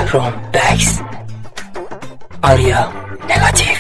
بهرام بکس آریا نگاتیو.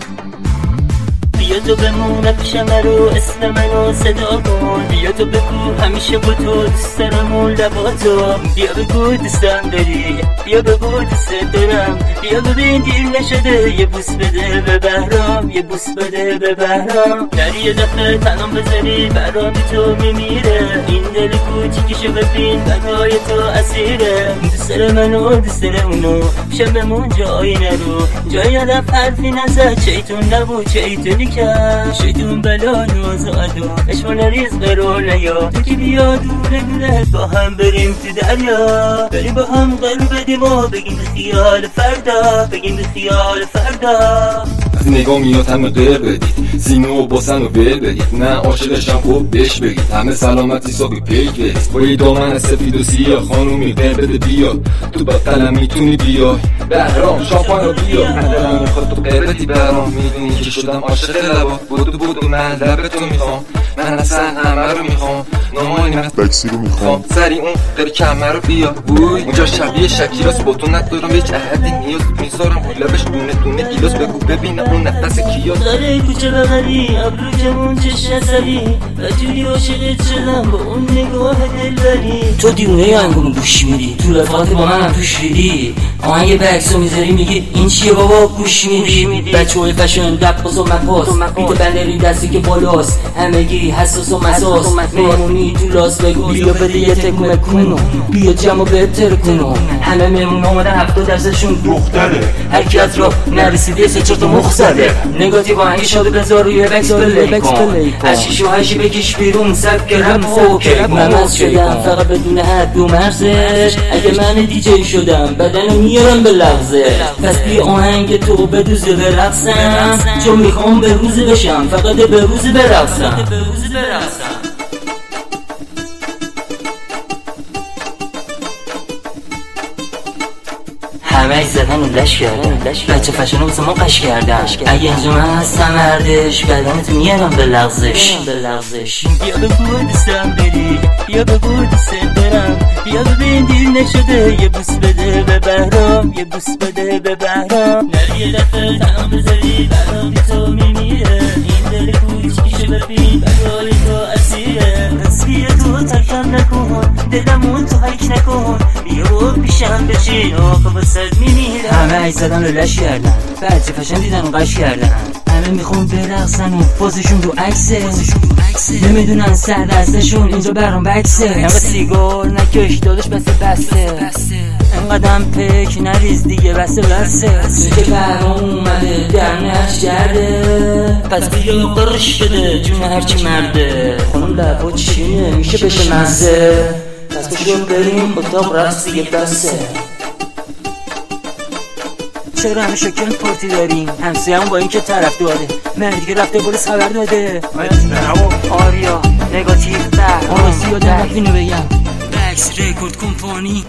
بیا تو بمون پیشم رو اسم منو صدا کن، بیا تو بگو همیشه با تو دوست دارم اون لباتو، بیا بگو دوستم داری، بیا بگو دوست دارم، بیا ببین دیر نشده یه بوس بده به بهرام، یه بوس بده به بهرام. نری یه دفعه تنم بذاری بهرام تو میمیره، این دل کوچیکشو ببین برای تو اسیره. دوست داره منو دوست داره اونو، پیشم بمون جایی نرو، جایی ندف حرفی نزد، چیتون نبود چیتونی کرد، شیطون بلا نوزادو اشوان ریزق رو نیا، تو که بیا دوره دوره با هم بریم تو دریا، بریم با هم قلب بدیم و بگیم خیال فردا، بگیم خیال فردا. از نگاه میاد همه غیر بدید، سینه و باسن و ول بدید، نه عاشقشم خوب بهش بگید، همه سلامتی ساقی پیک برید، با یه دامن سفید و سیاه خانومی قیر بده بیا، تو با قلم میتونی بیا بهرام شامپان رو بیا، من دلم میخواد تو قیر بدی بهرام، میدونی که شدم عاشق لبا، بودو من لبتو میخوام، من اصلا همه رو میخوام، نامانی من بکسی رو میخوام، سری اون قیر کمه رو بیا، بوی اونجا شبیه شکیراست، با تو ندارم هیچ عهدی نیاز، میذارم لبش دونه دونه گیلاس، بگو ببینم اون نفس کیاست. داره کوچه بغلی ابرو جمون چشم عصبی و جوری عاشقت شدم با اون نگاه دلبری. تو دیونه یا انگام گوش میدی، تو رفاقت با من هم توش ریدی، آهنگ بکسو میذاری میگی این چیه بابا گوش میدی، بچه های فشن دقاس و مپاس، بیت بندری دستی که بالاست، همگی حساس و مساس، مهمونی تو لاس بگو بیا بده یه تکمه کنو، بیا جمع بهتر کنو، همه مهمون آمدن 70% دختره، هر کی از راه نرسیده سه چهار تا مخ زده، نگاتیو آهنگ شاده بذار روی بکس پلی کن، از شیش و هشی بکش بیرون سبک رپ اوکی، ممز شدم فقط بدون حد و مرزش، اگه من دیجی شدم بدنو میارم به لغزش، پس بی آهنگ تو بدوزه برقصم، چون میخوام به روز بشم فقط به روز برقصم. همه زدن و لش کردن، بچه فشن واسه ما قش کردن، اگه اینجا من هستم مردش بدنت میارم به لغزش. بیا بگو دوستم داری، بیا بگو دوست دارم، بیا ببین دیر نشده یه بوس بده به بهرام، یه بوس بده به بهرام. نری یه دفعه تنم بذاری بهرام تو میمیره، این دل کوچیکشو ببین برای تو اسیره. بیا تو ترکم نکن دلمون تو حرک نکن، بیا پیشم بشین آقا واسد میمیرم. همه عیش زدن و لش کردن، بچه فشن دیدن و قش کردن، همه میخون برقصن و پازشون رو عکسه، نمیدونن سر دستشون اینجا برام بکسه، اینقدر سیگار نکش دادش بسته، اینقدر پک نریز دیگه بسته که برام اومده در نهش کرده، پس بیا قرش بده جون هرچی مرده، خانم لبا چینه میشه بشه مزه، پس بشون بریم اتاق رقص دیگه بسه. چرا همه شکل پارتی داریم، همسایه‌مون با این که طرف داره، مردی که رفته پلیس خبر داده، آریا نگاتیو بهرام آسیا دارم اینو بگم، بکس رکورد کمپانی.